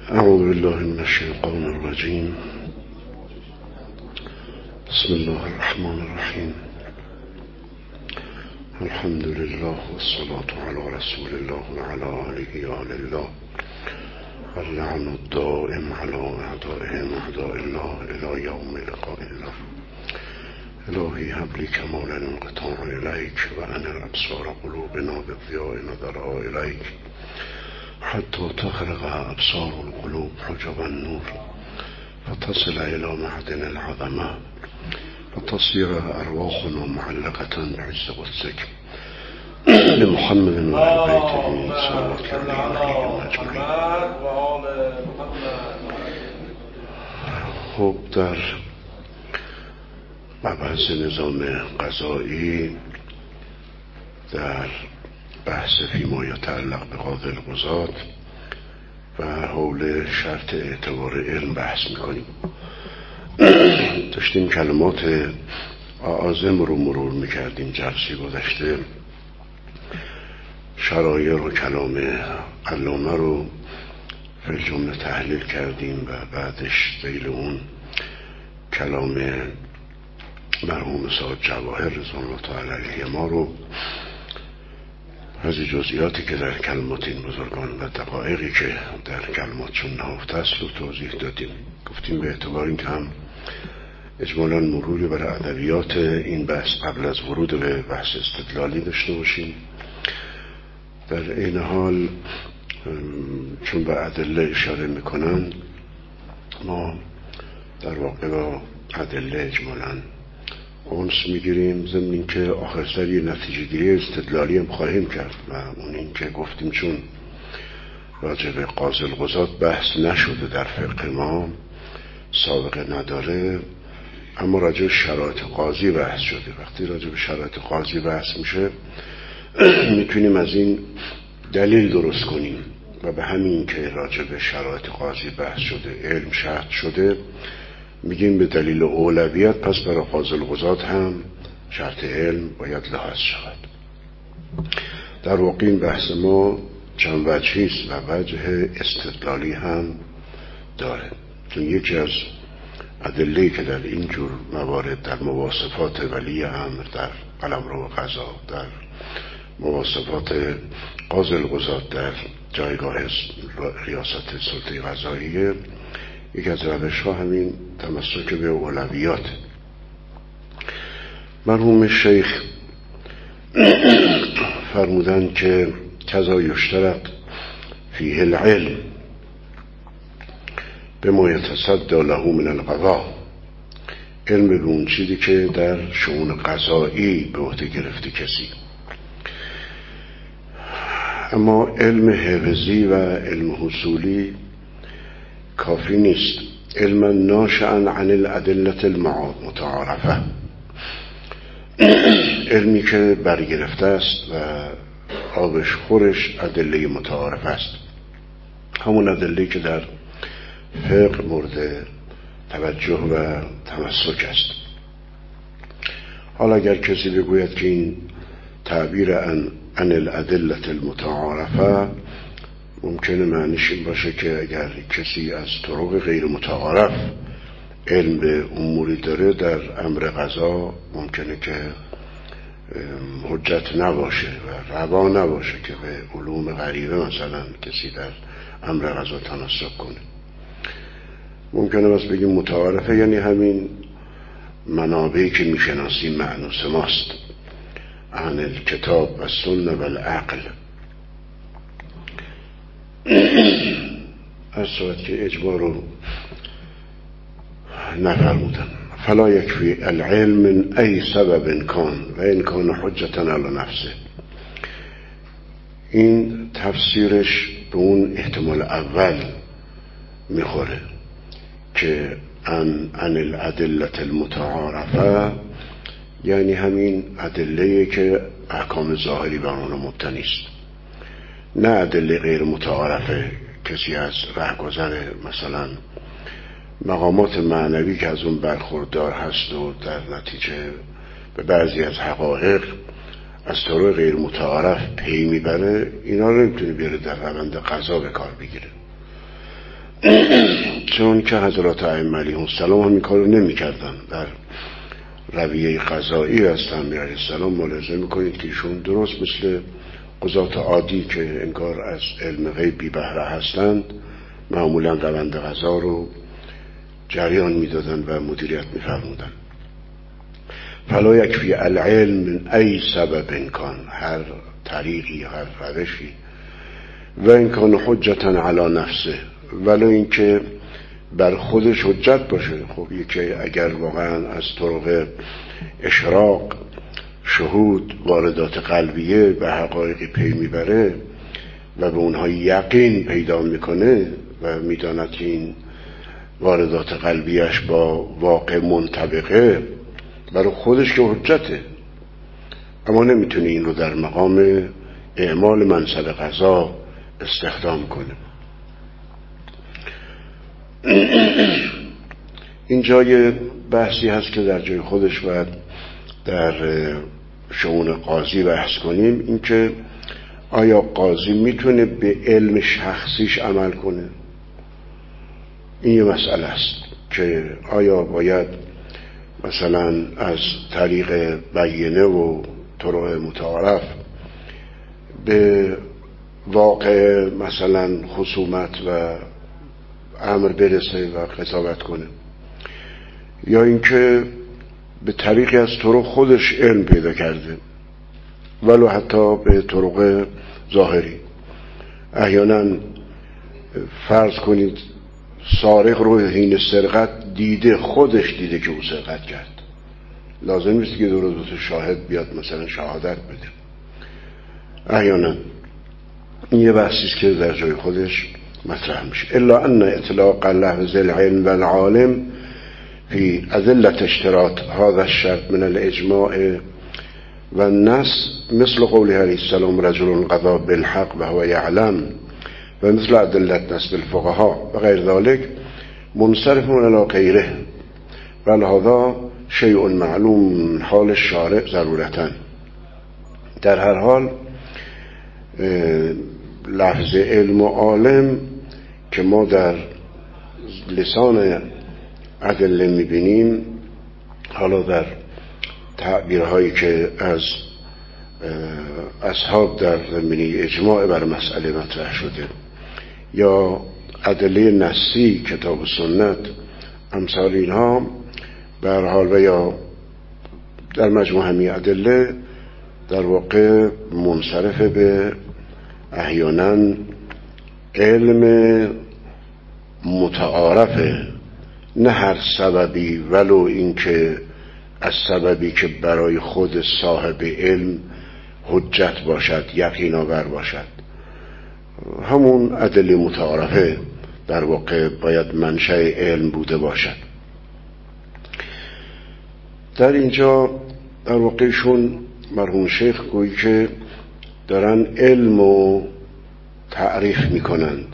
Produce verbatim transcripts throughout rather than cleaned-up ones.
اعوذ بالله من الشیطان الرجیم. بسم الله الرحمن الرحیم. الحمد لله والصلاة على رسول الله وعلى آله آل الله واللعن الدائم على أعدائهم أعداء الله إلى يوم لقاء الله. الهی هب لی کمال انقطاع الیک و انر ابصار قلوبنا بالضیاء نظرها الیک حتی تخرق ابصار القلوب حجب النور فتصل الى معدن العظمه فتصير ارواحنا معلقه بعز قدسك لمحمد و اهل بیته صلوات الله علیهم اجمعین. خب، در مبحث نظام قضایی در بحث فیما یتعلق به قاضی القضات و حول شرط اعتبار علم بحث میکنیم. داشتیم کلمات اعاظم رو مرور میکردیم. جلسه گذشته شرایع و کلام علامه رو فی الجمله تحلیل کردیم و بعدش ذیل اون کلام مرحوم صاحب جواهر رضوان الله تعالی علیه ما رو از جزئیاتی که در کلمات این بزرگان و دقایقی که در کلماتشون نهفته است رو توضیح دادیم. گفتیم به اعتبار این که هم اجمالاً مروری بر ادبیات این بحث قبل از ورود به بحث استدلالی داشته باشیم. در این حال چون به ادله اشاره میکنن ما در واقع با ادله اجمالاً اونس میگیریم، ضمن این که آخر سر یه نتیجه گیری استدلالی هم خواهیم کرد و اون این که گفتیم چون راجع به قاضی القضات بحث نشده در فقه ما، سابقه نداره، اما راجع به شرایط قاضی بحث شده. وقتی راجع به شرایط قاضی بحث میشه میتونیم از این دلیل درست کنیم و به همین که راجع به شرایط قاضی بحث شده، علم شرط شده، میگیم به دلیل اولویت پس برای قاضی القضات هم شرط علم باید لحاظ شود. در واقع این بحث ما چند وجهی است و وجه استدلالی هم داره. چون یکی از ادله‌ای که در این جور موارد در مواصفات ولی امر، در قلمرو قضا، در مواصفات قاضی القضات در جایگاه ریاست سلطه قضاییه، یکی از روش ها همین تمسک به اولویات. مرحوم شیخ فرمودن که کذا یشترط فیه العلم بما یتصدی له من القضاء، علم به اون چیزی که در شؤون قضایی به عهده گرفته کسی. اما علم حفظی و علم حصولی کافی نیست. علما ناشئا عن الادله المتعارفه، علمی که برگرفته است و آبش خورش ادله متعارف است، همون ادله که در فقه مورد توجه و تمسک است. حالا اگر کسی بگوید که این تعبیر عن عن الادله المتعارفه ممکنه معنیش این باشه که اگر کسی از طرق غیر متعارف علم به اموری داره در امر قضا ممکنه که حجت نباشه و روا نباشه که به علوم غریبه مثلا کسی در امر قضا تناسب کنه. ممکنه بس بگیم متعارفه یعنی همین منابعی که میشناسیم مأنوس ماست، عن الکتاب و سنه و العقل. از صورت که اجبار رو نفرمودن. فلا یکفی العلم من ای سبب کان و این کان حجتا علی نفسه. این تفسیرش به اون احتمال اول میخوره که ان ان الادله المتعارفه یعنی همین ادله‌ای که احکام ظاهری بر اون مبتنی است، نه ادله غیر متعارفه. کسی از رهگذر مثلا مقامات معنوی که از اون برخوردار هست و در نتیجه به بعضی از حقایق از طرق غیر متعارف پی میبره، اینا رو نمیتونه بیاره در روند قضا به کار بگیره. چون که حضرات ائمه علیهم السلام هم این کارو نمی‌کردن. در رویه قضایی از امیر علیه السلام ملاحظه می‌کنید که ایشون درست مثل قضات عادی که انگار از علم غیب بی بهره هستند، معمولا روند قضا رو جریان میدادن و مدیریت می‌فرمودن. فلا یکفی العلم من ای سبب کان، هر طریقی هر روشی، و این کان حجتا علی نفسه، ولو اینکه بر خودش حجت باشه. خب یکی اگر واقعا از طرق اشراق، شهود، واردات قلبیه به حقایقی پی میبره و به اونها یقین پیدا میکنه و میداند که این واردات قلبیش با واقع منطبقه، برای خودش که حجته، اما نمیتونه این رو در مقام اعمال منصب قضا استخدام کنه. این جای بحثی هست که در جای خودش باید در شؤون قاضی بحث کنیم، این که آیا قاضی میتونه به علم شخصیش عمل کنه؟ این یه مسئله است که آیا باید مثلا از طریق بیینه و طرق متعارف به واقع مثلا خصومت و امر برسه و قضاوت کنه، یا اینکه به طریقی از طرق خودش علم پیدا کرده، ولو حتی به طرق ظاهری. احیانا فرض کنید سارق رو حین سرقت دیده، خودش دیده که او سرقت کرد، لازم نیست که دو روز شاهد بیاد مثلا شهادت بده. احیانا این یه بحثیست که در جای خودش مطرح میشه. الا ان اطلاق لفظ العلم و العالم فی ادلة اشتراط هذا الشرط من الاجماع و النص مثل قوله علیه السلام رجل قضا بالحق و هو یعلم و مثل ادلة نصب الفقهاء و غیر ذلك منصرف الی غیره بل هذا شیء معلوم حال الشارع ضرورتا. در هر حال لفظ علم و عالم که ما در لسان ادله میبینیم، حالا در تعبیرهایی که از اصحاب در زمینه اجماع بر مسئله مطرح شده یا ادله نصی کتاب و سنت امثال اینها، به هر حال و یا در مجموع همین ادله در واقع منصرف به احیانا علم متعارفه، نه هر سببی، ولو اینکه از سببی که برای خود صاحب علم حجت باشد، یقین آور باشد. همون ادله متعارفه در واقع باید منشأ علم بوده باشد. در اینجا در واقعشون مرحوم شیخ گویی که دارن علم رو تعریف میکنند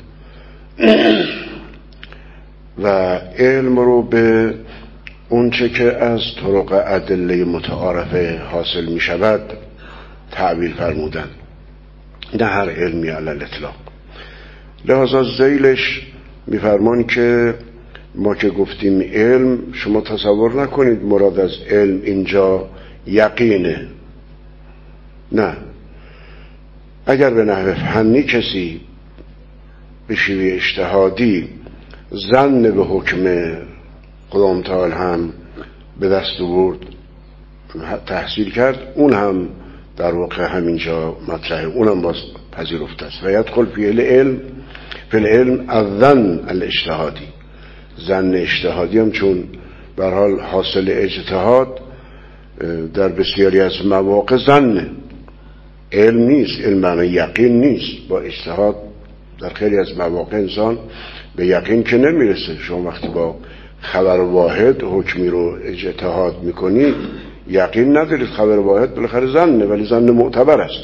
و علم رو به اونچه که از طرق ادله متعارفه حاصل می شود تعبیر فرمودن، نه هر علمی علی الاطلاق. لحاظا ذیلش میفرمان که ما که گفتیم علم، شما تصور نکنید مراد از علم اینجا یقینه، نه. اگر به نحو فنی کسی به شیوه اجتهادی ظن به حکم خداوند تعالی هم به دست آورد، تحصیل کرد، اون هم در واقع همینجا مطرحه، اونم باز پذیرفته است. و یدخل فی العلم فی العلم الظن الاجتهادی، ظن اجتهادی هم چون به هر حال حاصل اجتهاد در بسیاری از مواقع ظنه، علم نیست، علم معنی یقین نیست. با اجتهاد در خیلی از مواقع انسان به یقین که نمیرسه. شما وقتی با خبر واحد حکمی رو اجتهاد میکنید یقین ندارید، خبر واحد بالاخره ظنه، ولی ظن معتبر است.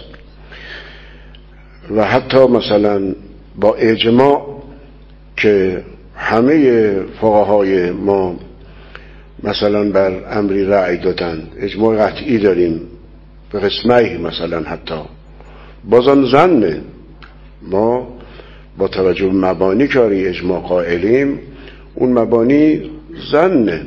و حتی مثلا با اجماع که همه فقهای ما مثلا بر امری رأی دادن، اجماع قطعی داریم به قسمه مثلا، حتی بازم ظنه. ما با توجه به مبانی که آری اجماع قائلیم، اون مبانی ظنه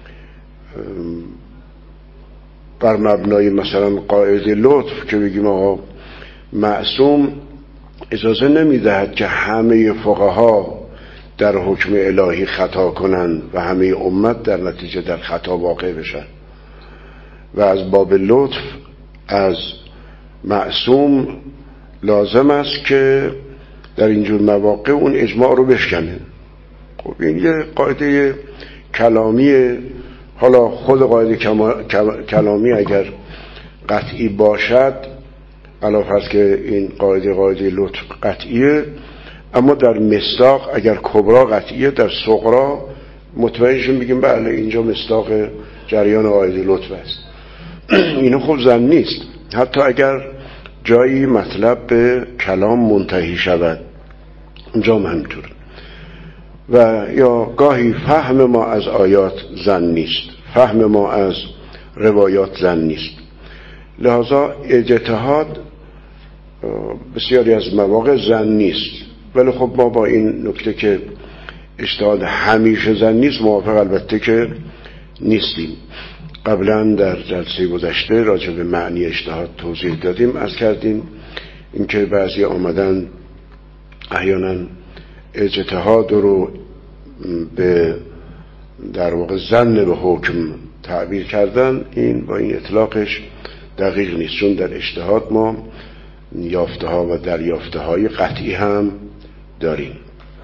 بر مبنای مثلا قاعده لطف که بگیم آقا معصوم اجازه نمیدهد که همه فقها در حکم الهی خطا کنند و همه امت در نتیجه در خطا واقع بشن و از باب لطف از معصوم لازم است که در اینجور مواقع اون اجماع رو بشکنه. خب این یه قاعده کلامیه. حالا خود قاعده کلامی اگر قطعی باشد علاوه فرض که این قاعده قاعده لطف قطعیه، اما در مصداق اگر کبرا قطعیه، در صغرا متوجه میگیم بله اینجا مصداق جریان قاعده لطف است. اینو خوب زن نیست. حتی اگر جایی مطلب به کلام منتهی شود اونجا هم همینطور. و یا گاهی فهم ما از آیات زن نیست، فهم ما از روایات زن نیست. لذا اجتهاد بسیاری از مواقع زن نیست. ولی خب ما با این نکته که اجتهاد همیشه زن نیست موافق البته که نیستیم. قبلا در جلسه گذشته راجع به معنی اجتهاد توضیح دادیم. از کردیم اینکه بعضی آمدن احیانا اجتهاد رو به در واقع ظن به حکم تعبیر کردن. این با این اطلاقش دقیق نیست، چون در اجتهاد ما یافته ها و دریافته های قطعی هم داریم.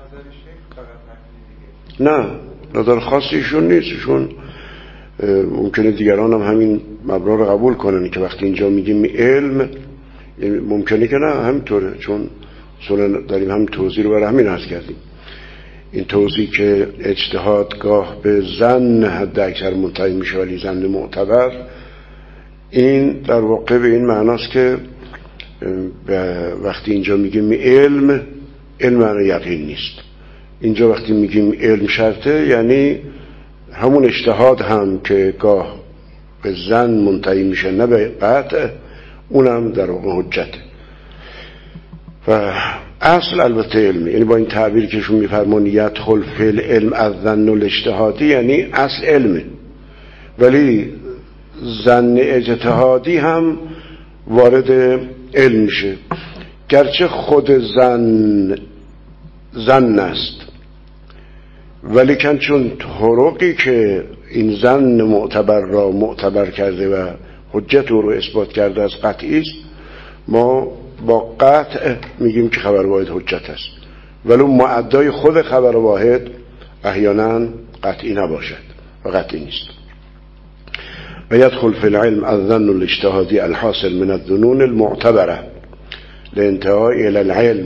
نه نظر خاصیشون نیست. ایشون ممکنه دیگران هم همین مبنا رو قبول کنن که وقتی اینجا میگیم علم ممکنه که نه همینطوره، چون اصولا داریم هم توضیح رو برای همین عرض کردیم. این توضیح که اجتهاد گاه به ظن حد اکثر منتهی میشه ولی ظن معتبر، این در واقع به این معناست که وقتی اینجا میگیم علم، علم معنی یقین نیست. اینجا وقتی میگیم علم شرطه یعنی همون اجتهاد هم که گاه به ظن منتهی میشه نه به قطع، اونم در واقع حجته. و اصل البته علمی، یعنی با این تعبیر که شون میفرمان یدخل فی العلم الظن الاجتهادی، یعنی اصل علمه. ولی ظن اجتهادی هم وارد علم میشه، گرچه خود ظن ظن است ولی کن چون طرقی که این ظن معتبر را معتبر کرده و حجت رو اثبات کرده از قطعی است، ما با قطع میگیم که خبر واحد حجت است، ولی معدای خود خبر واحد احیانا قطعی نباشد و قطعی نیست. و یدخل فی العلم الظن الاجتهادی الحاصل من الظنون المعتبره لانتهاء الى العلم.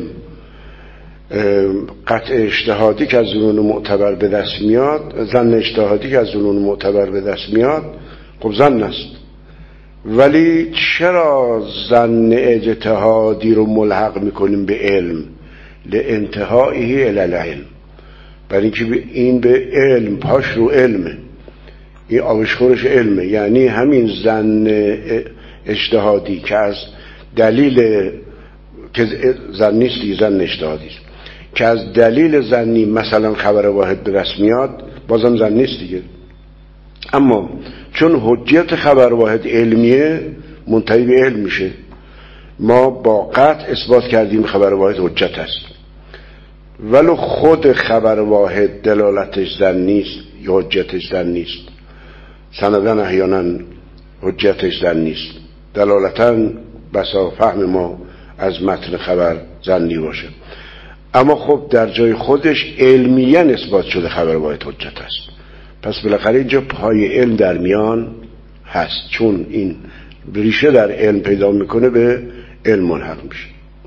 قطع اجتهادی که از ظنون معتبر به دست میاد، ظن اجتهادی که از ظنون معتبر به دست میاد، خب ظن است. ولی چرا ظن اجتهادی رو ملحق میکنیم به علم؟ لانتهائه الی العلم، برای اینکه این به علم، پاش رو علمه، این آوشخورش علمه. یعنی همین ظن اجتهادی که از دلیل که ظن نیست، ظن اجتهادی است که از دلیل ظنی مثلا خبر واحد به دست میاد، بازم ظن نیست دیگه. اما چون حجیت خبر واحد علمیه، منتهی به علم میشه. ما با قطع اثبات کردیم خبر واحد حجت است، ولو خود خبر واحد دلالتش ظن نیست یا حجتش ظن نیست. سندن احیانا حجتش ظن نیست، دلالتا بسا فهم ما از متن خبر ظنی باشه. اما خب در جای خودش علمیاً اثبات شده خبر واحد حجت است. پس بالاخره اینجا پای علم در میان هست، چون این ریشه در علم پیدا میکنه به علم ملحق میشه.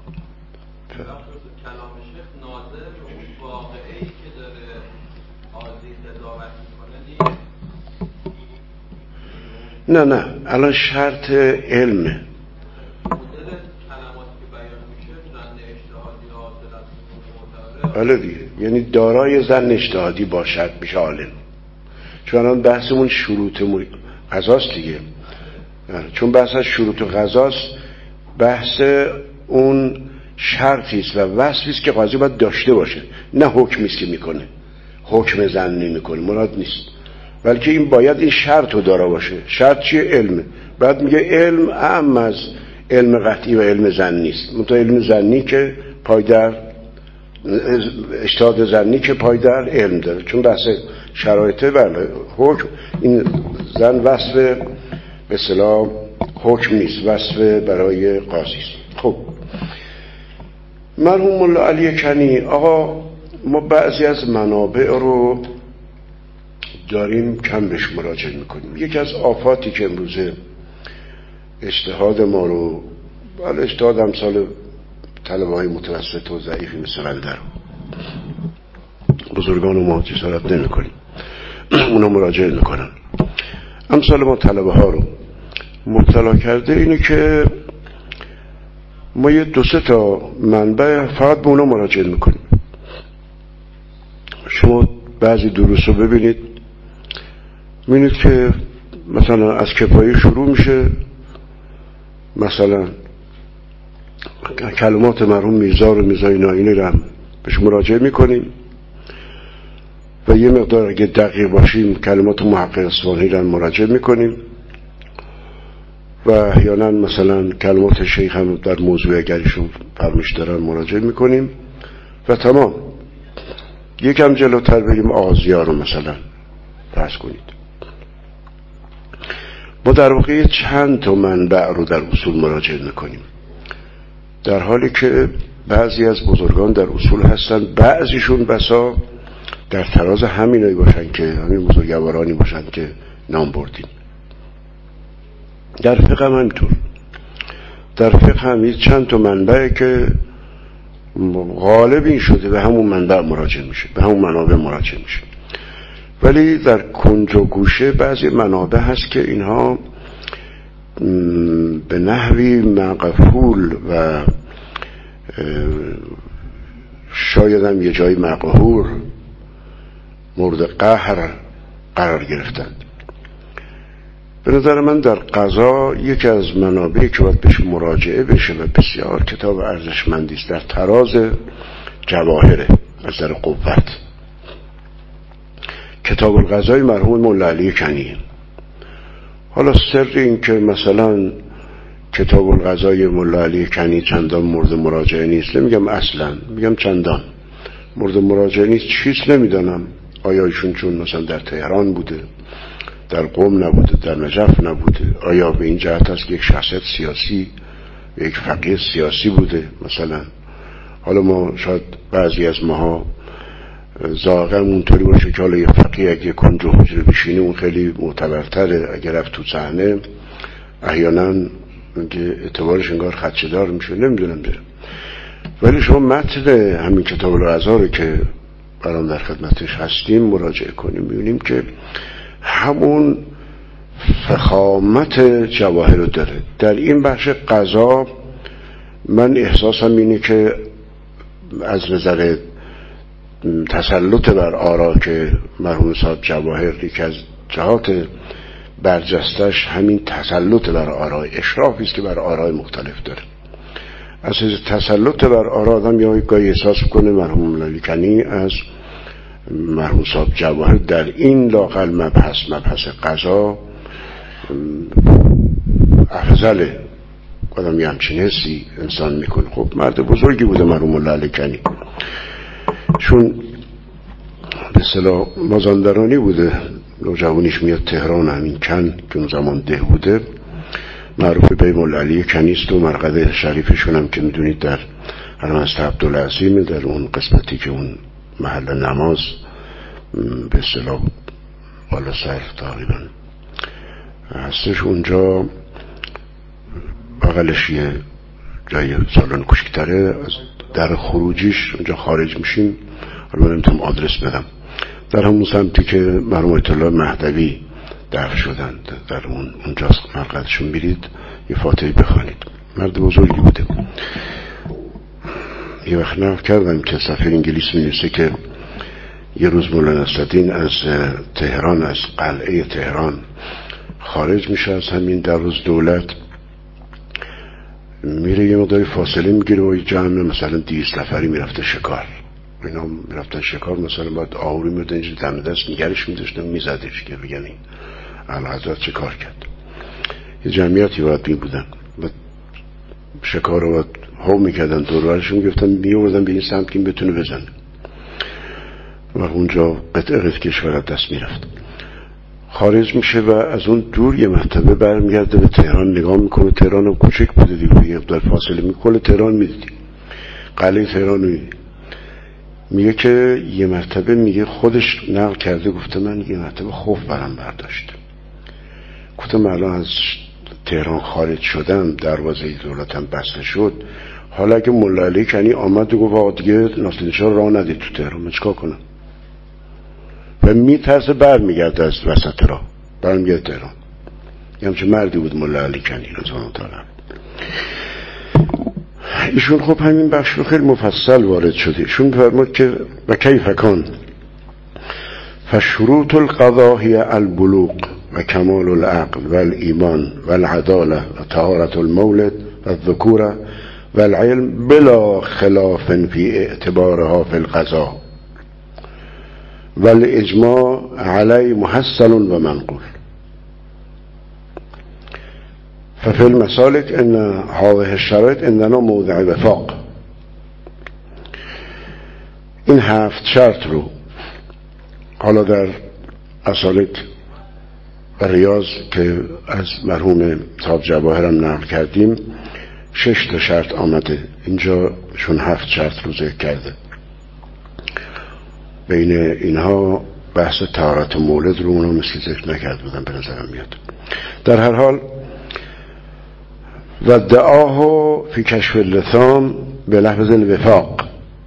نه نه الان شرط علمه. بله دیگه، یعنی دارای ظن اجتهادی باشد میشه عالم. چون الان بحثمون شروط قضاست دیگه. چون بحث از شروط قضاست، بحث اون شرطی است و وصفی است که قاضی باید داشته باشه، نه حکمی است که میکنه، حکم ظنی میکنه، مراد نیست، بلکه این باید این شرط رو داره باشه. شرط چیه؟ علمه. بعد میگه علم اعم از علم قطعی و علم ظنی است. منتها علم ظنی که پای در اجتهاد ظنی که پای در علم داره، چون بحث شرایطه بله حکم این زن وصف به اصطلاح حکم نیست، وصف برای قاضی است. خب مرحوم ملا علی کنی، آقا ما بعضی از منابع رو داریم کم بهش مراجعه میکنیم. یکی از آفاتی که امروزه اجتهاد ما رو، ولی اجتهاد امثال طلبه های متوسط و ضعیفی مثل بنده بزرگان ما جسارت نمی کنیم اونا مراجعه میکنن، امثال ما طلبه ها رو مبتلا کرده اینه که ما یه دو سه تا منبع فقط به اونا مراجعه میکنیم. شما بعضی دروس رو ببینید میبینید که مثلا از کفایه شروع میشه، مثلا کلمات مرحوم میرزا و میرزای ناینی رو هم بهش مراجعه میکنیم و یه مقدار اگه دقیق باشیم کلمات محقق اصفهانی رو مراجعه میکنیم و احیانا مثلا کلمات شیخ هم در موضوع اگرشون فرمایش دارن مراجعه میکنیم و تمام. یکم جلوتر بریم آغازی‌ها رو مثلا فرض کنید. ما در واقع چند تا منبع رو در اصول مراجعه میکنیم، در حالی که بعضی از بزرگان در اصول هستن، بعضیشون بسا در تراز همینایی باشن که همین بزرگوارانی باشن که نام بردیم. در فقه هم همینطور. در فقه هم چند تا منبعی که غالب این شده به همون منبع مراجعه میشه، به همون منابع مراجعه میشه. ولی در کنج و گوشه بعضی منابع هست که اینها به نحوی مغفول و شاید هم یه جای مقهور مورد قهر قرار گرفتند. به نظر من در قضا یکی از منابعی که باید بهش مراجعه بشه و بسیار کتاب ارزشمندی است در تراز جواهره از در قوت، کتاب القضای مرحوم ملا علی کنی. حالا سر این که مثلا کتاب القضای ملا علی کنی چندان مورد مراجعه نیست، نمیگم اصلا، میگم چندان مورد مراجعه نیست، چیز نمیدانم آیا ایشون چون مثلا در تهران بوده، در قم نبوده، در نجف نبوده، آیا به این جهت است که یک شخصیت سیاسی یک فقیه سیاسی بوده مثلا. حالا ما شاید بعضی از ماها ذائقه اونطوری باشه که حالا یه فقیه اگه کنج و حجره بشینه اون خیلی معتبرتره، اگر رفت تو صحنه احیانا اعتبارش انگار خدشه‌دار میشه، نمیدونم ده. ولی شما متن همین کتاب القضا رو که برام در خدمتش هستیم مراجعه کنیم میبینیم که همون فخامت جواهر رو داره. در این بخش قضا من احساسم اینه که از نظر تسلط بر آرا که مرحوم صاحب جواهر یک از جهات برجستش همین تسلط بر آرا، اشرافی است که بر آرای مختلف داره. از تسلط بر آرا آدم یا گاهی احساس کنه مرحوم علی کنی از مرحوم صاحب جواهر در این لاقل مبحث مبحث قضا افضله. آدم یه همچین حسی انسان میکنه. خب مرد بزرگی بوده مرحوم علی کنی، چون به اصطلاح مازندرانی بوده، نوجوانیش میاد تهران، همین کن که اون زمان ده بوده، معروف به مولا علی کنی است و مرقد شریفشون هم که میدونید در حرم است عبدالعظیم، در اون قسمتی که اون محل نماز به اصطلاح بالا سر تقریبا هستش، اونجا بغلش یه جای سالن کوچکتره، از در خروجیش اونجا خارج میشیم. حالا من نمیتونم آدرس بدم، در همون سمتی که مرحوم آیت الله مهدوی دفن شدند در اون اونجاست مرقدشون، میرید یه فاتحه بخوانید. مرد بزرگی بوده. یه وقت نقل کردم که صفحه انگلیس می‌نویسه که یه روز مولانا نصرالدین از تهران، از قلعه تهران خارج میشه، از همین در روز دولت میره یه مقداری فاصله میگیره و جمع مثلا دویست نفری میرفته شکار. اینا میرفتن شکار، مثلا باید آهوری میردن اینجا دم دست نگرش میداشتن میزدش که بگن این اعلیحضرت چه کار کرد. یه جمعیتی باید می بودن و شکار رو باید هو میکردن دورورشون، گفتن میوردن به این سمت که این بتونه بزنه و اونجا قطعه قطعه کشور دست میرفت. خارج میشه و از اون دور یه مرتبه برمیگرده به تهران نگاه میکنه. تهران هم کوچک بوده دیگه، یه در فاصله میکنه تهران میدیدی، قلعه تهران میدیدی. میگه که یه مرتبه میگه خودش نقل کرده، گفته من یه مرتبه خوف برم برداشت. گفتم الان از تهران خارج شدم، دروازه دولتم بسته شد، حالا اگه ملا علی کنی آمد و گفت آقا دیگه ناصرالدین شاه راه ندید تو تهران، من چیکار کنم؟ و میترسه برمیگرده از وسط راه، برمیگرده تهران. یه همچه مردی بود ملا علی کنی رضوان الله تعالی. ایشون خب همین بخش رو خیلی مفصل وارد شده. ایشون فرمود که و کیف کان فشروط القضاء هی البلوغ و کمال العقل و الایمان و العداله و طهارت المولد و الذکوره و العلم بلا خلاف فی اعتبارها فی القضاء و الاجماع علی محصل و منقول. ففي المسالك ان هذه الشرائط عندنا موضع وفاق. این هفت شرط رو حالا در اسالک و ریاض که از مرحوم صاحب جواهرم نقل کردیم شش تا شرط آمده، اینجا شون هفت شرط رو ذکر کرده. بین اینها بحث طهارت مولد رو اونا مثل ذکر نکرد بودن به نظرم میاد. در هر حال و دعاه فی کشف اللثام به لفظ الوفاق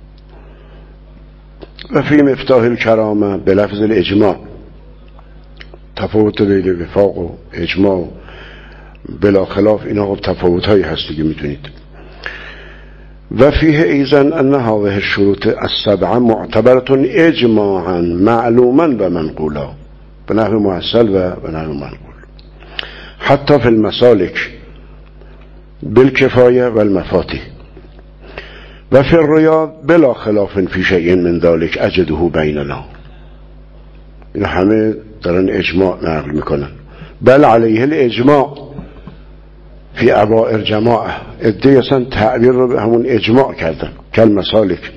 و فی مفتاح الکرامه به لفظ الاجماع. تفاوت بین وفاق و اجماع بلا خلاف اینا خب تفاوت هایی هست دیگه میدونید. و فیه ایزن ان هذه الشروط السبعه معتبرة اجماعا معلوما و منقولا به نحو محصل و به نحو منقول، حتی فی المسالک بالکفایه و المفاتیح و فی الریاض بلا خلاف فی شیء من ذلك اجده بیننا. این همه دارن اجماع نقل میکنن. بل علیه الاجماع فی ابائر جماعه، ادعی اصلا تعبیر رو به همون اجماع کردن کل مسالک.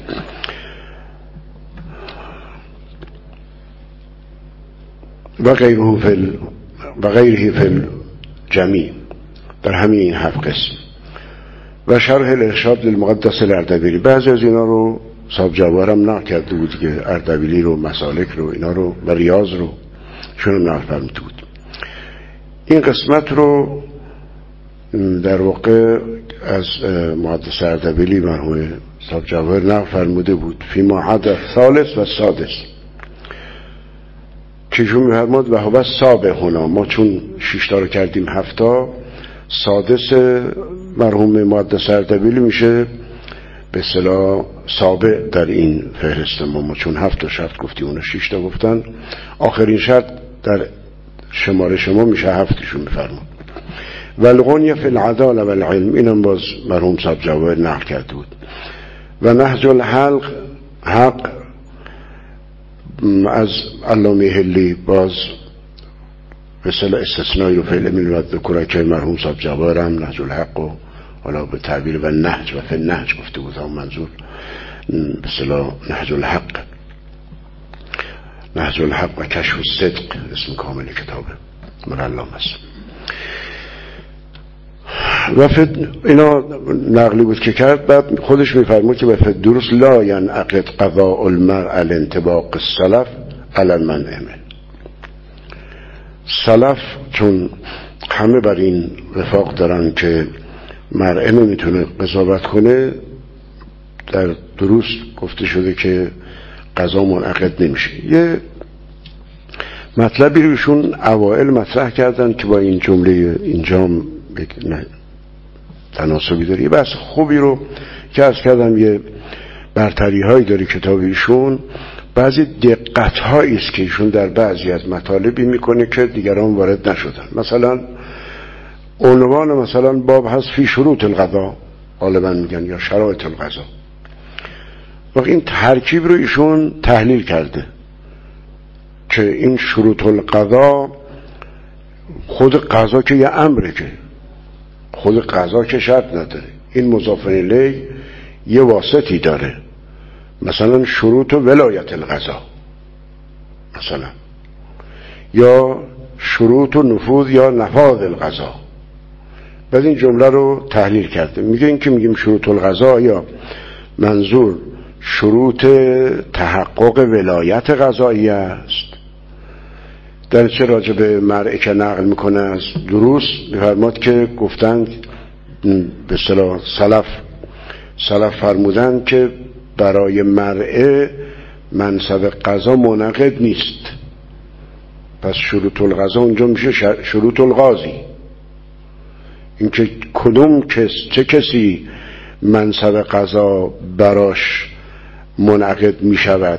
و غیره فی و غیره فی الجمیع، در همین هفت قسم. و شرح الارشاد للمقدس الاردبیلی، بعضی از اینا رو صاحب جواهرم نقل کرده بود که اردبیلی رو، مسالک رو، اینا رو و ریاض رو شون نقل فرموده بود. این قسمت رو در واقع از مقدس اردبیلی مرحوم صاحب جواهر نقل فرموده بود فی ما عدا ثالث و سادس، که شون می‌فرماد و هو سابع هنا، ما چون شش تا رو کردیم هفتا، سادس مرحوم مقدس اردبیلی میشه به اصطلاح سابع در این فهرست ما. ما چون هفت تا شرط گفتیم اونا شش تا گفتن، آخرین شرط در شماره شما میشه هفتشون میفرماد. و الغنیه فی العداله و العلم، اینم باز مرحوم صاحب جواهر نقل کرده بود. و نهج الحق حق از علامه حلی باز به اصطلاح استثنایی رو فعل من و ذکر که مرحوم صاحب جواهر هم نهج الحق و حالا به تعبیر و نهج و فی النهج گفته بود، هم منظور به اصطلاح نهج الحق، نهج الحق و کشف الصدق اسم کامل کتابه مرلام است. و فد اینا نقلی بود که کرد. بعد خودش میفرمود که به فد درست لا ینعقد قضاء المرء الانطباق السلف علی المنع منه. سلف چون همه بر این وفاق دارن که مرء نمیتونه قضاوت کنه، در درست گفته شده که قضا منعقد نمیشه. یه مطلبی روشون اوائل مطرح کردن که با این جمله اینجام نه تناسبی داره. یه بحث خوبی رو که عرض کردم، یه برتری هایی داره کتاب ایشون، بعضی دقت هایی است که ایشون در بعضی از مطالبی میکنه که دیگران وارد نشدن. مثلا عنوان مثلا باب هست فی شروط القضا، غالبا میگن، یا شرایط القضا. وقت این ترکیب رو ایشون تحلیل کرده که این شروط القضا، خود قضا که یه امره، که خود قضا که شرط نداره، این مضاف الیه یه واسطی داره، مثلا شروط ولایت القضا مثلا، یا شروط نفوذ یا نفاذ القضا. بعد این جمله رو تحلیل کرده، میگه این که میگیم شروط القضا، یا منظور شروط تحقق ولایت قضایی است. در چه راجع به مرعی که نقل میکنه از دروس میفرماد که گفتند به اصطلاح سلف سلف فرمودند که برای مرعی منصب قضا منعقد نیست، پس شروط القضا اونجا میشه شروط القاضی. اینکه کدوم کس چه کسی منصب قضا براش منعقد میشود،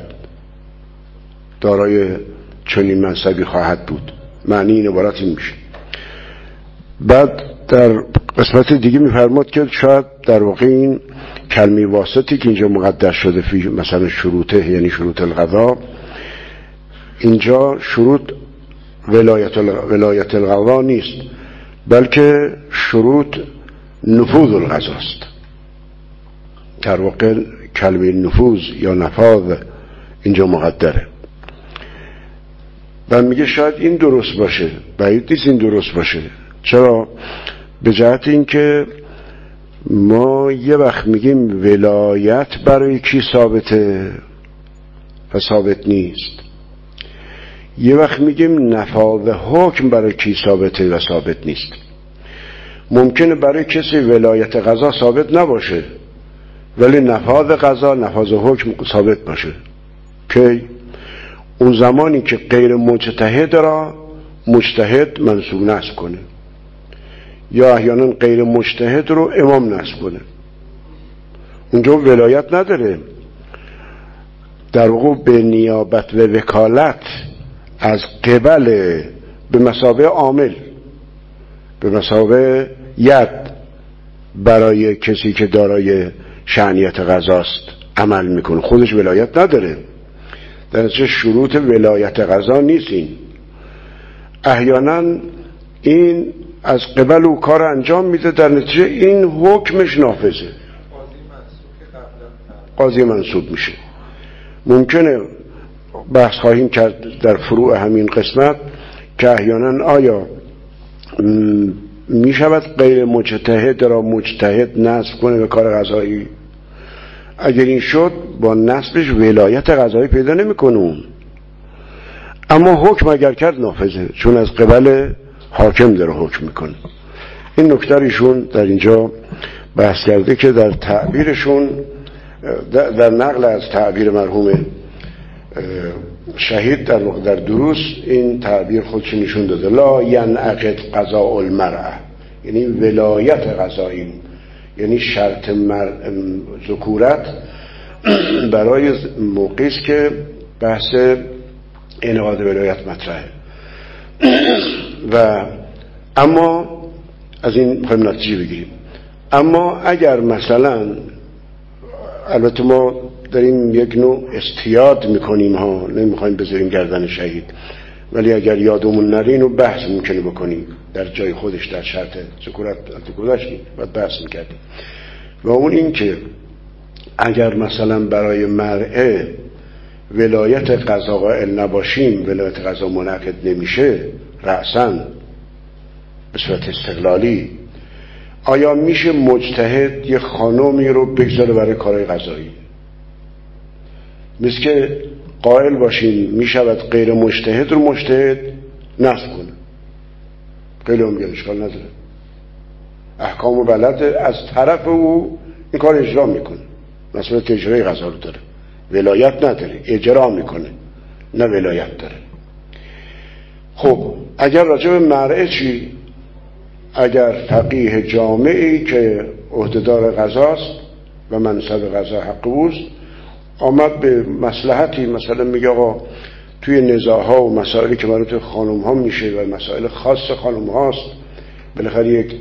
دارای چنین منصبی خواهد بود، معنی این عبارت این میشه. بعد در قسمت دیگه میفرماد که شاید در واقع این کلمه واسطی که اینجا مقدر شده فی مثلا شروطه، یعنی شروط القضا، اینجا شروط ولایت ولایت القضا نیست، بلکه شروط نفوذ القضا است. در واقع کلمه نفوذ یا نفاذ اینجا مقدره. و میگه شاید این درست باشه، بعید نیست این درست باشه. چرا؟ به جهت اینکه ما یه وقت میگیم ولایت برای کی ثابته و ثابت نیست، یه وقت میگیم نفاذ حکم برای کی ثابته و ثابت نیست. ممکنه برای کسی ولایت قضا ثابت نباشه ولی نفاذ قضا، نفاذ حکم ثابت باشه. که اون زمانی که غیر مجتهد را مجتهد منصوب نصب کنه، یا احیانا غیر مجتهد رو امام نصب کنه، اونجا ولایت نداره، در واقع به نیابت و وکالت از قبل به مثابه عامل، به مثابه ید برای کسی که دارای شأنیت قضاست عمل میکنه، خودش ولایت نداره. در نتیجه شروط ولایت قضا نیست. این احیانا این از قبل او کار انجام میده، در نتیجه این حکمش نافذه، قاضی منصوب میشه. ممکنه بحث خواهیم کرد در فروع همین قسمت که احیانا آیا میشود غیر مجتهد را مجتهد نصب کنه به کار قضایی؟ اگر این شد با نصبش ولایت قضایی پیدا نمیکنه اون، اما حکم اگر کرد نافذه، چون از قبل حاکم داره حکم میکنه. این نکته ایشون در اینجا بحث کرده که در تعبیرشون، در نقل از تعبیر مرحوم شهید در در دروس، این تعبیر خودش نشون داده: لا ینعقد قضاء المرأة، یعنی ولایت قضایی، یعنی شرط ذکورت برای موقعی است که بحث انعقاد ولایت مطرحه. و اما از این میخوایم نتیجه بگیریم. اما اگر مثلا، البته ما داریم یک نوع استیاد میکنیم ها، نمیخوایم بذاریم گردن شهید، ولی اگر یادمون نره اینو بحث ممکنه بکنیم در جای خودش، در شرط ذکورت گذاشتیم و بحث میکردیم. و اون این که اگر مثلا برای مرعه ولایت قضا قائل نباشیم، ولایت قضا منعقد نمیشه رأساً به صورت استقلالی، آیا میشه مجتهد یه خانومی رو بگذاره برای کارهای قضایی؟ مثل که قائل باشیم میشود غیر مجتهد رو مجتهد نصب کنه، خیلی هم میگه اشکال نداره، احکام و بلده، از طرف او این کار اجرا میکنه، مسئولیت اجرای قضا رو داره، ولایت نداره، اجرا میکنه، نه ولایت داره. خب اگر راجع به مرعه چی؟ اگر فقیه جامعی که عهدهدار قضاست و منصب قضا حق اوست آمد به مصلحتی، مثلا میگه آقا توی نزاعها و مسائلی که مربوط به خانم ها میشه و مسائل خاص خانم هاست بالاخره یک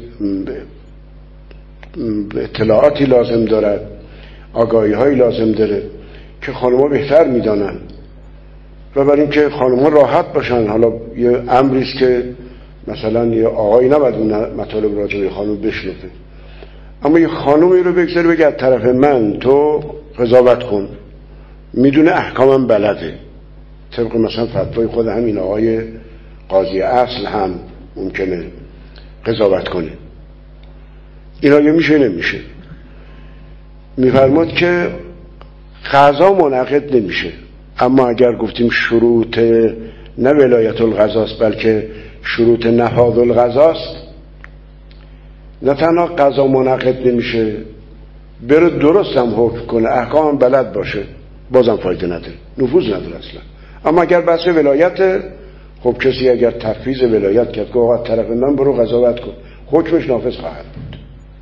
اطلاعاتی لازم دارد، آگاهی هایی لازم داره که خانم‌ها بهتر میدانن و برای اینکه خانم‌ها راحت باشن. حالا یه امری است که مثلا یه آقایی نباید اون مطالب راجع به خانم بشنفه، اما یه خانمی رو بگذاره بگه از طرف من تو قضاوت کن، میدونه احکامم بلده، طبق مثلا فتوای خود همین آقای قاضی اصل هم ممکنه قضاوت کنه. اینا یه میشه نمیشه. میفرماد که قضا منعقد نمیشه، اما اگر گفتیم شروط نه ولایت القضاست بلکه شروط نفاذ القضاست، نه تنها قضا منعقد نمیشه، بره درست هم حکم کنه، احکام هم بلد باشه، بازم فایده نداره، نفوذ نداره اصلا. اما اگر بحث ولایت، خب کسی اگر تفویض ولایت کرد که آقا طرف من برو قضاوت کن، حکمش نافذ خواهد بود.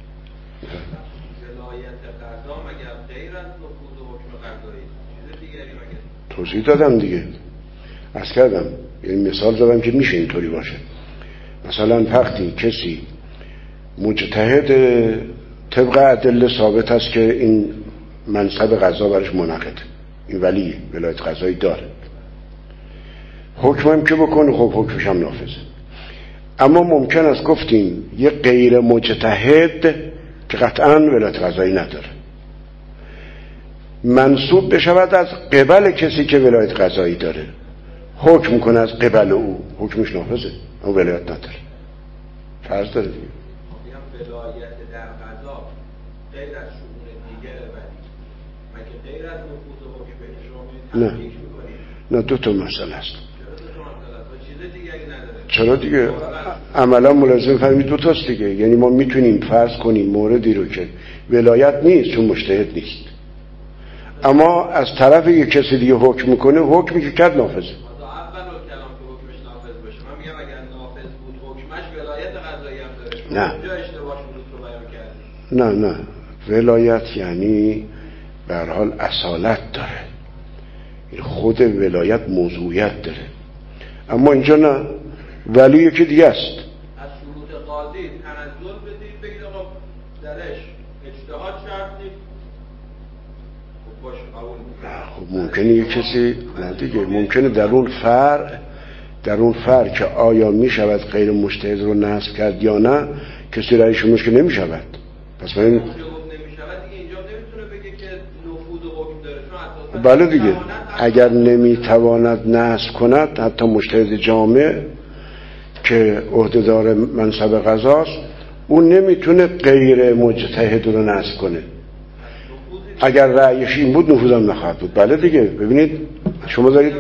ولایت قضا مگر غیر از نفوذ حکم قضایی چیز دیگری مگر؟ توضیح دادم دیگه، عرض کردم، یعنی مثال زدم که میشه اینطوری باشه. مثلا وقتی کسی مجتهد طبق ادله ثابت است که این منصب قضا برش منعقده، این ولی ولایت قضایی داره، حکم هم که بکنه خب حکمش هم نافذه. اما ممکن است گفتیم یه غیر مجتهد که قطعا ولایت قضایی نداره منصوب بشود از قبل کسی که ولایت قضایی داره، حکم کنه از قبل او، حکمش نافذه اما ولایت نداره. فرض داره دیگه. ولایت در قضا غیر از شؤون دیگر ولی مگه غیر از نفوذ حکم شما تحقیق می‌کنید؟ نه، دو تا مسئله است. چیز دیگری نداره. چرا دیگه؟ عملا ملازم فهمید دو تاست دیگه. یعنی ما میتونیم فرض کنیم موردی رو که ولایت نیست چون مجتهد نیست، اما از طرف یک کسی دیگه حکم میکنه، حکمی که کرد نافذه. نه نه نه ولایت یعنی به هر حال اصالت داره، خود ولایت موضوعیت داره، اما اینجا نه، ولی یکی دیگه است. از شروط قاضی تنزل بدید بگید آقا درش اجتهاد شرط نیست، خب باشه قبول. خب ممکنه یک کسی نه دیگه، ممکنه در اون فرع در اون فرق که آیا می شود غیر مجتهد رو نصب کرد یا نه، کسی رأیش مشکل نمی شود. پس من نمی شود دیگه، اینجا نمیتونه بگه که نفوذ حکم داره، چون بله دیگه، اگر نمی تواند نصب کند، حتی مجتهد جامع که عهدهدار منصب قضاست، اون نمیتونه غیر مجتهد رو نصب کنه. اگر رأیش این بود نفوذم نخواهد بود. بله دیگه، ببینید شما دارید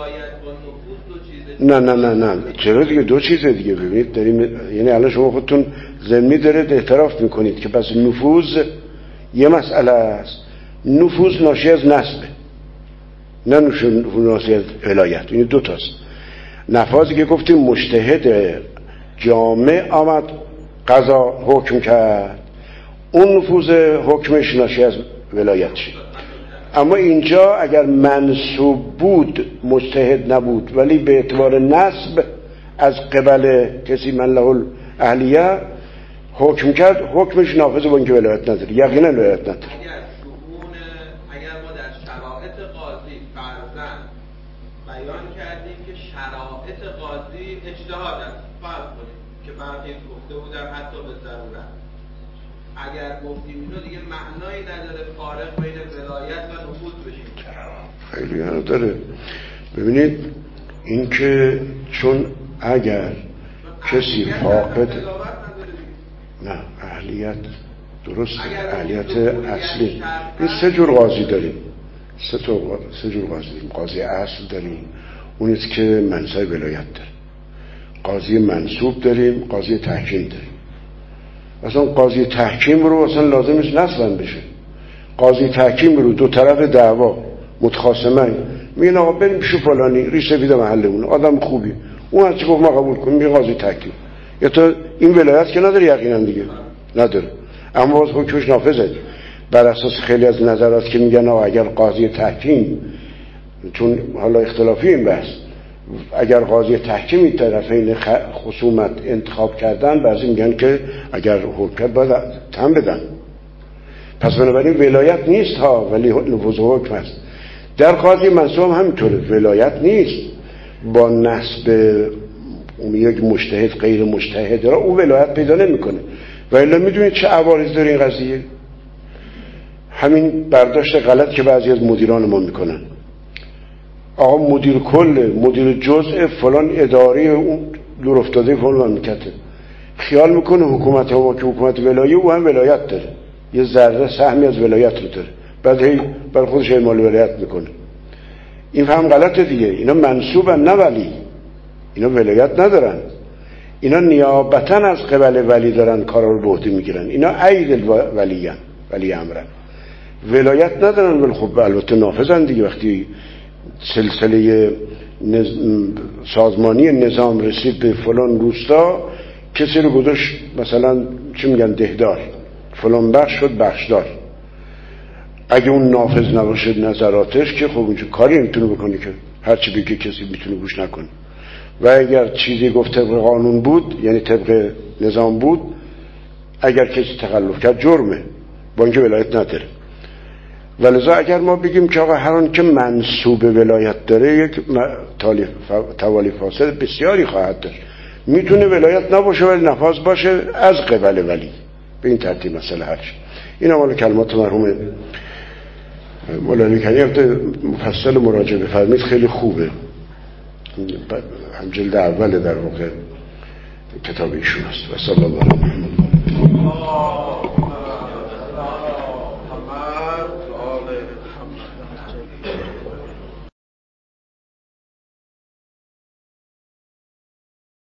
نه نه نه نه چرا دیگه، دو چیزه دیگه. ببینید داریم، یعنی الان شما خودتون ضمنی دارید اعتراف میکنید که پس نفوذ یه مسئله است، نفوذ ناشی از نسبه، نه ناشی از ولایت. این دو تاست. نفاذی که گفتیم مجتهد جامع آمد قضا حکم کرد، اون نفوذ حکمش ناشی از ولایت شد. اما اینجا اگر منصوب بود مجتهد نبود، ولی به اعتبار نسب از قبل کسی من له الاهلیه حکم کرد، حکمش نافذه با اینکه ولایت نداره، یقینا ولایت نداره. اگر شؤون اگر ما در شرایط قاضی فرضاً بیان کردیم که شرایط قاضی اجتهاد است، فرض کنیم که برخی گفته بودن حتی به ضرورت، اگر گفتیم اینو دیگه معنایی نداره فارق بین ولایت و نفوذ بشیم. خیلی نداره. ببینید این که چون اگر کسی فاقد نه اهلیت درست، اهلیت اصلی، این سه جور قاضی داریم، سه تا سه جور قاضی داریم. قاضی اصل داریم، اونیست که منصب ولایت داره. قاضی منصوب داریم، قاضی تحکیم داریم. اصلا قاضی تحکیم رو اصلا لازم نیست نصبن بشه. قاضی تحکیم رو دو طرف دعوا متخاصمن میگن آقا بریم پیش فلانی ریشه بیده محلمون، آدم خوبی، اون هرچی گفت ما قبول کنیم، میگه قاضی تحکیم. یا تا این ولایت که نداره، یقینا دیگه نداره، اما باز حکمش نافذه. بر اساس خیلی از نظرات که میگن آقا اگر قاضی تحکیم، چون حالا اختلافی این بحث، اگر قاضی تحکیمی طرفین خصومت انتخاب کردن، بعضی میگن که اگر حکم کرد باید تن بدن. پس بنابراین ولایت نیست ها، ولی نفوذ حکم است. در قاضی منصوب هم همینطوره، ولایت نیست. با نسب یک مجتهد غیر مجتهد را او ولایت پیدا نمیکنه. و الا میدونید چه عوارض داره این قضیه؟ همین برداشت غلط که بعضی از مدیران ما میکنن. آقا مدیر کل، مدیر جزء فلان اداره اون دور افتاده فلان مملکته، خیال میکنه حکومت ما که حکومت ولایی، او هم ولایت داره، یه ذره سهمی از ولایت رو داره، بعد هی بر خودش اعمال ولایت میکنه. این فهم غلطه دیگه. اینا منصوبن نه ولی، اینا ولایت ندارن، اینا نیابتا از قبل ولی دارن کارا رو به عهده میگیرن. اینا عید ولیان، ولی امرن، ولایت ندارن. ولی خب البته نافذن دیگه. وقتی سلسله نز... سازمانی نظام رسید به فلان روستا، کسی رو گذاشت مثلا چی میگن دهدار، فلان بخش شد بخشدار. اگه اون نافذ نباشه نظراتش، که خب اونجا کاری نمیتونه بکنه، که هرچی بگه کسی میتونه گوش نکنه. و اگر چیزی گفت طبق قانون بود، یعنی طبق نظام بود، اگر کسی تخلف کرد جرمه، با اینکه ولایت نداره. ولذا اگر ما بگیم که آقا هر آن که منصوب ولایت داره یک توالی فاسد بسیاری خواهد داشت، میتونه ولایت نباشه ولی نفاذ باشه از قبل ولی. به این ترتیب مسئله حل شد. این اول کلمات مرحوم مولانا کنی مفصل مراجعه بفرمید، خیلی خوبه. هم جلد اول در واقع کتاب ایشون است. و صلی الله علیه و